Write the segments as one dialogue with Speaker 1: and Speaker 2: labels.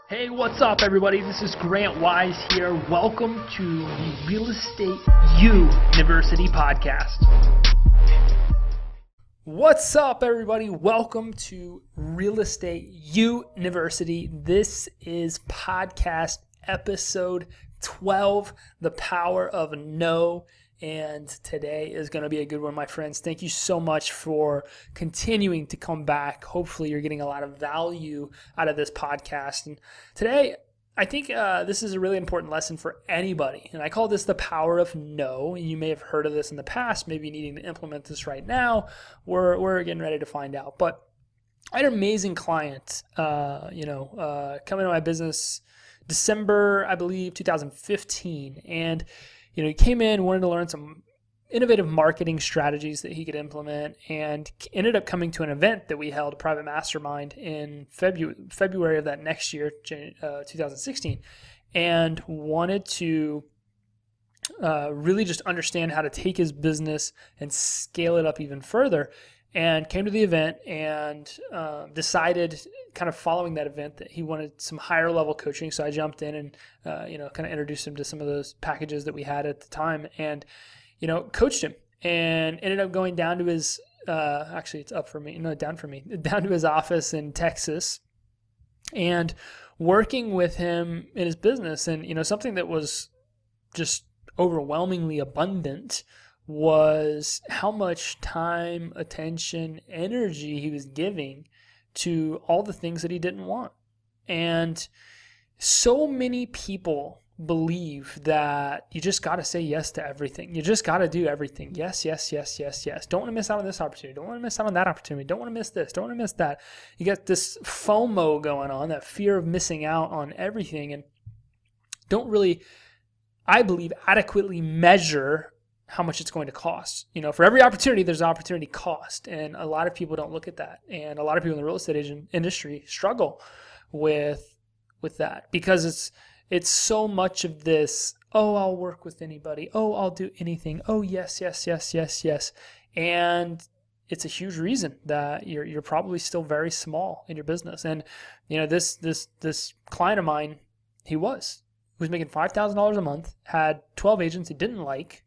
Speaker 1: Hey, what's up, everybody? This is Grant Wise here. Welcome to the Real Estate University podcast. What's up, everybody? Welcome to Real Estate University. This is podcast episode 12, The Power of No. And today is going to be a good one, my friends. Thank you so much for continuing to come back. Hopefully you're getting a lot of value out of this podcast. And today, I think this is a really important lesson for anybody. And I call this the power of no. And you may have heard of this in the past, maybe needing to implement this right now. We're getting ready to find out. But I had an amazing client, come into my business December, I believe, 2015. And he came in, wanted to learn some innovative marketing strategies that he could implement, and ended up coming to an event that we held, a private mastermind, in February of that next year, 2016, and wanted to really just understand how to take his business and scale it up even further. And came to the event and decided, kind of following that event, that he wanted some higher level coaching. So I jumped in and kind of introduced him to some of those packages that we had at the time, and coached him, and ended up going down to his down to his office in Texas, and working with him in his business. And something that was just overwhelmingly abundant was how much time, attention, energy he was giving to all the things that he didn't want. And so many people believe that you just got to say yes to everything. You just got to do everything. Yes, yes, yes, yes, yes. Don't want to miss out on this opportunity. Don't want to miss out on that opportunity. Don't want to miss this. Don't want to miss that. You got this FOMO going on, that fear of missing out on everything, and don't really, I believe, adequately measure how much it's going to cost. For every opportunity, there's an opportunity cost. And a lot of people don't look at that. And a lot of people in the real estate industry struggle with that, because it's so much of this, oh, I'll work with anybody. Oh, I'll do anything. Oh, yes, yes, yes, yes, yes. And it's a huge reason that you're probably still very small in your business. And this client of mine, he was making $5,000 a month, had 12 agents he didn't like,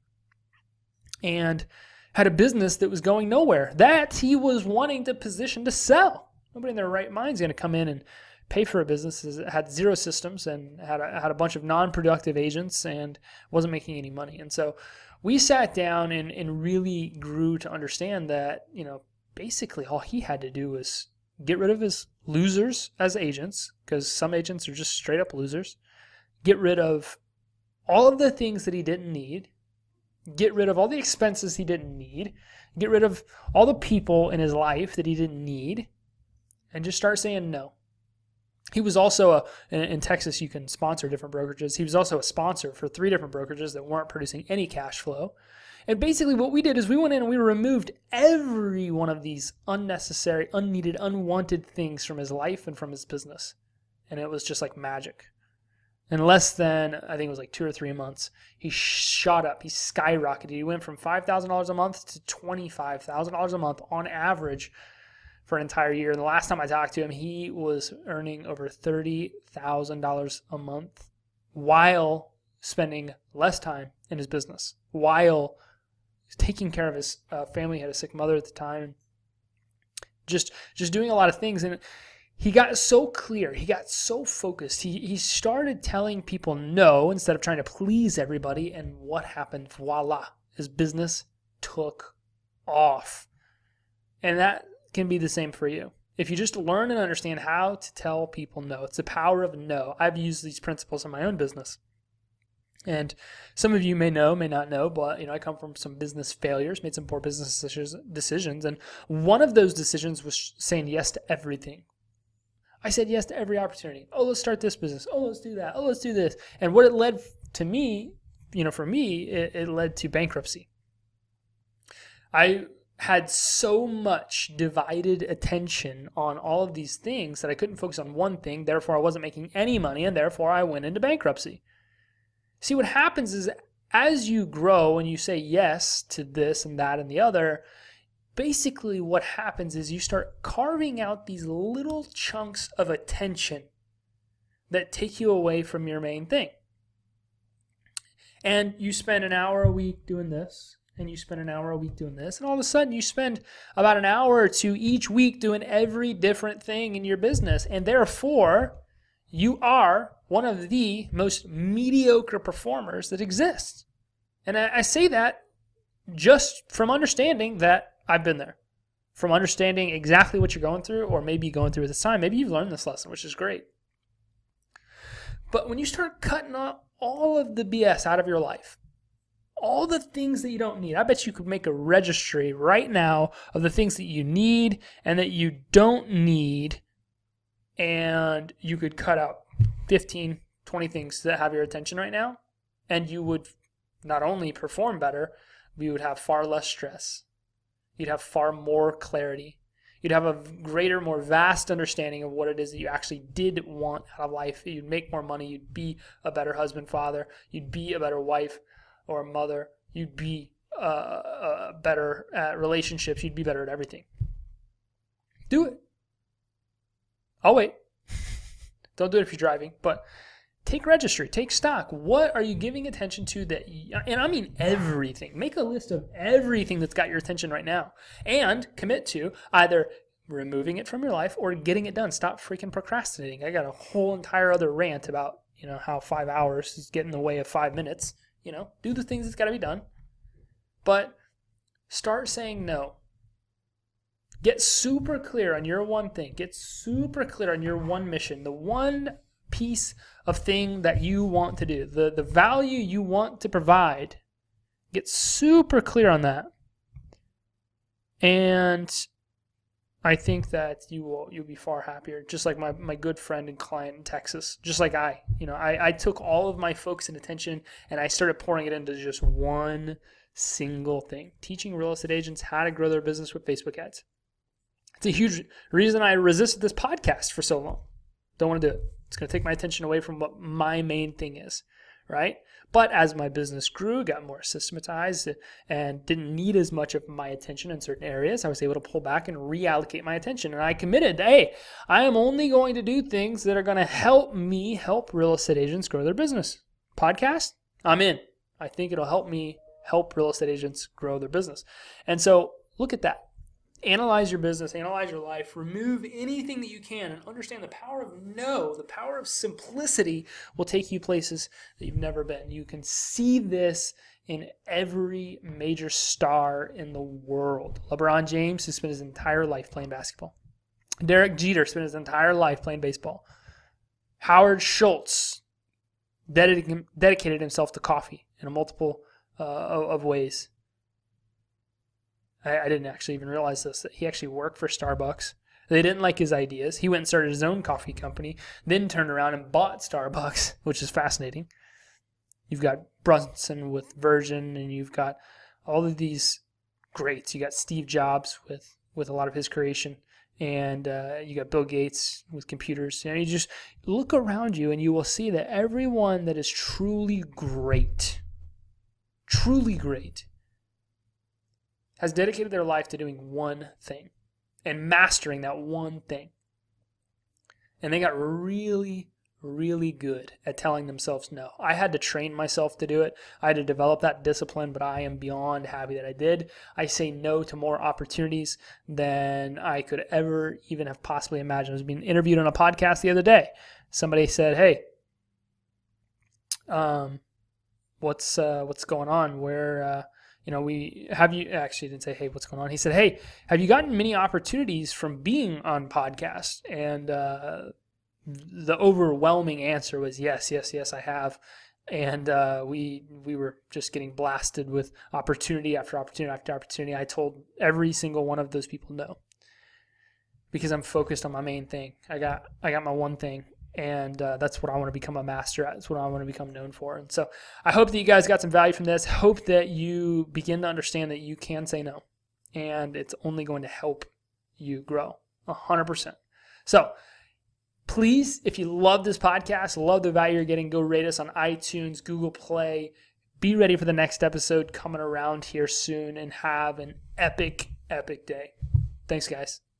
Speaker 1: and had a business that was going nowhere that he was wanting to position to sell. Nobody in their right mind is going to come in and pay for a business that had zero systems and had a bunch of non-productive agents and wasn't making any money. And so we sat down and really grew to understand that, basically all he had to do was get rid of his losers as agents, because some agents are just straight up losers, get rid of all of the things that he didn't need, get rid of all the expenses he didn't need, get rid of all the people in his life that he didn't need, and just start saying no. He was also in Texas, you can sponsor different brokerages. He was also a sponsor for 3 different brokerages that weren't producing any cash flow. And basically what we did is we went in and we removed every one of these unnecessary, unneeded, unwanted things from his life and from his business. And it was just like magic. In less than, I think it was like 2 or 3 months, he shot up. He skyrocketed. He went from $5,000 a month to $25,000 a month on average for an entire year. And the last time I talked to him, he was earning over $30,000 a month while spending less time in his business, while taking care of his family. He had a sick mother at the time. Just doing a lot of things. And he got so clear. He got so focused. He started telling people no instead of trying to please everybody. And what happened? Voila. His business took off. And that can be the same for you. If you just learn and understand how to tell people no, it's the power of no. I've used these principles in my own business. And some of you may know, may not know, but I come from some business failures, made some poor business decisions. And one of those decisions was saying yes to everything. I said yes to every opportunity. Oh, let's start this business. Oh, let's do that. Oh, let's do this. And what it led to me, for me, it led to bankruptcy. I had so much divided attention on all of these things that I couldn't focus on one thing. Therefore, I wasn't making any money, and therefore I went into bankruptcy. See, what happens is as you grow and you say yes to this and that and the other, basically what happens is you start carving out these little chunks of attention that take you away from your main thing. And you spend an hour a week doing this, and you spend an hour a week doing this, and all of a sudden you spend about an hour or two each week doing every different thing in your business, and therefore you are one of the most mediocre performers that exists. And I say that just from understanding that I've been there, from understanding exactly what you're going through, or maybe going through at this time. Maybe you've learned this lesson, which is great. But when you start cutting off all of the BS out of your life, all the things that you don't need, I bet you could make a registry right now of the things that you need and that you don't need, and you could cut out 15, 20 things that have your attention right now, and you would not only perform better, but you would have far less stress. You'd have far more clarity. You'd have a greater, more vast understanding of what it is that you actually did want out of life. You'd make more money. You'd be a better husband, father. You'd be a better wife or a mother. You'd be better at relationships. You'd be better at everything. Do it. I'll wait. Don't do it if you're driving, but take registry, take stock. What are you giving attention to that, and I mean everything. Make a list of everything that's got your attention right now and commit to either removing it from your life or getting it done. Stop freaking procrastinating. I got a whole entire other rant about, how 5 hours is getting in the way of 5 minutes. Do the things that's got to be done, but start saying no. Get super clear on your one thing. Get super clear on your one mission, the one piece of thing that you want to do, the value you want to provide. Get super clear on that. And I think that you'll be far happier. Just like my good friend and client in Texas, just like I took all of my focus and attention and I started pouring it into just one single thing, teaching real estate agents how to grow their business with Facebook ads. It's a huge reason I resisted this podcast for so long. Don't want to do it. It's going to take my attention away from what my main thing is, right? But as my business grew, got more systematized, and didn't need as much of my attention in certain areas, I was able to pull back and reallocate my attention. And I committed, hey, I am only going to do things that are going to help me help real estate agents grow their business. Podcast? I'm in. I think it'll help me help real estate agents grow their business. And so look at that. Analyze your business, analyze your life, remove anything that you can, and understand the power of no, the power of simplicity will take you places that you've never been. You can see this in every major star in the world. LeBron James, who spent his entire life playing basketball. Derek Jeter spent his entire life playing baseball. Howard Schultz dedicated himself to coffee in a multiple of ways. I didn't actually even realize this, that he actually worked for Starbucks. They didn't like his ideas. He went and started his own coffee company, then turned around and bought Starbucks, which is fascinating. You've got Brunson with Virgin, and you've got all of these greats. You got Steve Jobs with a lot of his creation, and you got Bill Gates with computers. You just look around you, and you will see that everyone that is truly great, has dedicated their life to doing one thing and mastering that one thing. And they got really, really good at telling themselves no. I had to train myself to do it. I had to develop that discipline, but I am beyond happy that I did. I say no to more opportunities than I could ever even have possibly imagined. I was being interviewed on a podcast the other day. Somebody said, hey, what's going on? Where, actually didn't say, hey, what's going on? He said, hey, have you gotten many opportunities from being on podcasts? And the overwhelming answer was yes, I have. And we were just getting blasted with opportunity after opportunity after opportunity. I told every single one of those people no, because I'm focused on my main thing. I got my one thing. And that's what I want to become a master at. That's what I want to become known for. And so I hope that you guys got some value from this. Hope that you begin to understand that you can say no. And it's only going to help you grow 100%. So please, if you love this podcast, love the value you're getting, go rate us on iTunes, Google Play. Be ready for the next episode coming around here soon, and have an epic, epic day. Thanks, guys.